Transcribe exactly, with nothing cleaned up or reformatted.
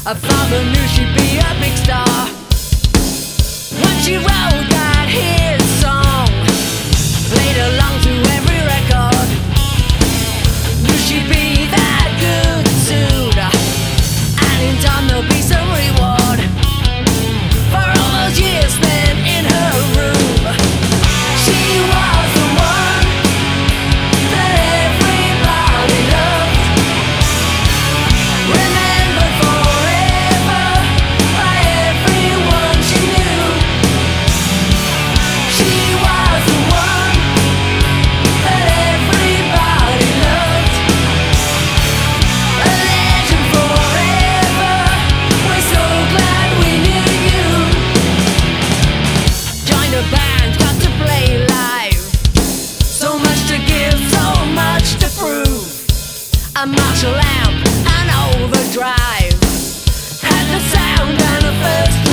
Her father knew she'd be a big star. When she wrote that hit song, played along to every record, knew she'd be that good soon, and in time there'll be some reward for all those years spent in her room. She was the one that everybody loved, remembered forever by everyone she knew. She was the one that everybody loved, a legend forever. We're so glad we knew you. Joined a band, got to play live. So much to give, so much to prove. A Marshall amp, an overdrive, had the sound and the first